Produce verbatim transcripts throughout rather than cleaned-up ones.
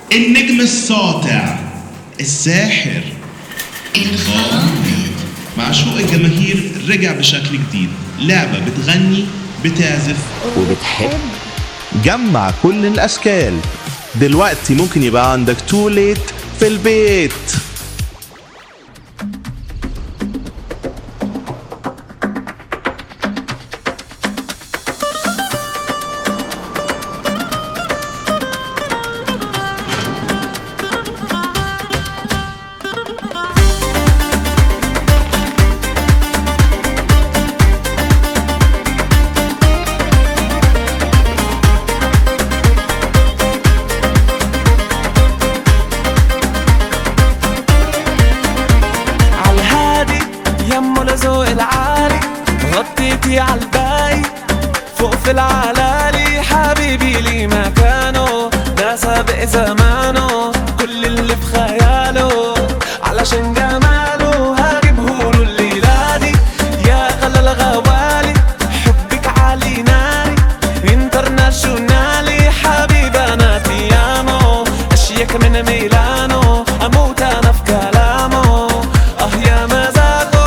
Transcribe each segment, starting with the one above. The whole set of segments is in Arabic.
النجم الساطع، الساحر، الغامض. معشوق الجماهير رجع بشكل جديد، لعبة بتغني بتعزف وبتحب. جمع كل الأشكال، دلوقتي ممكن يبقى عندك توليت في البيت. ذوق العالي غطيتي عالباقي فوق في العلالي، حبيبي لي مكانه ده سابق زمانه، كل اللي في خياله علشان جماله هجيبهوله الليلة دي يا غلا الغوالي. حبك عالي ناري انترناشونالي، حبيبي انا تيامو اشيك من ميلانو، اموت انا في كلامه. اه يا مزاجه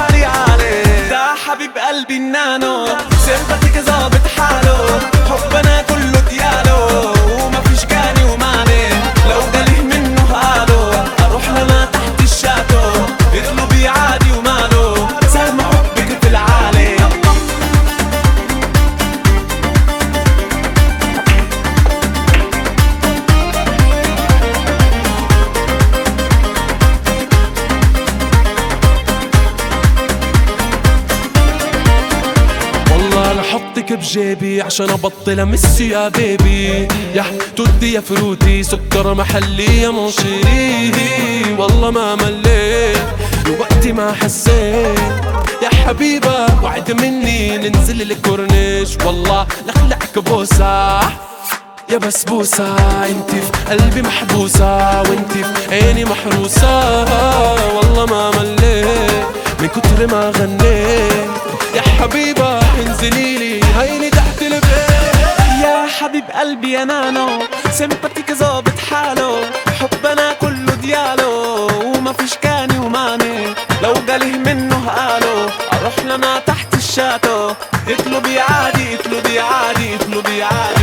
حبيب قلبي النانو، سيمباتيك ظابط حاله، حبنا كله دياله ومفيش جاني ومعني، لو جاليه منه قاله اروح لنا تحت الشاتو، اطلبي عادي وماله، سهم حبك في العالي. حطك بجيبي عشان ابطل امس يا بيبي، يا تودي يا فروتي سكر محلي يا منشري، والله ما مليت وقتي ما حسيت يا حبيبة، وعد مني ننزل الكورنيش والله لخلعك بوسة يا بسبوسة، انتي في قلبي محبوسة وانتي في عيني محروسة، والله ما مليت من كتر ما غنيت يا حبيبة، انزليلي هيني تحت البيت. يا حبيب قلبي يا نانو، سيمباتيك ظابط حاله، حبنا كله دياله ومفيش كاني وماني، لو جاليه منه قاله اروح لنا تحت الشاتو، اطلبي عادي اطلبي عادي اطلبي عادي.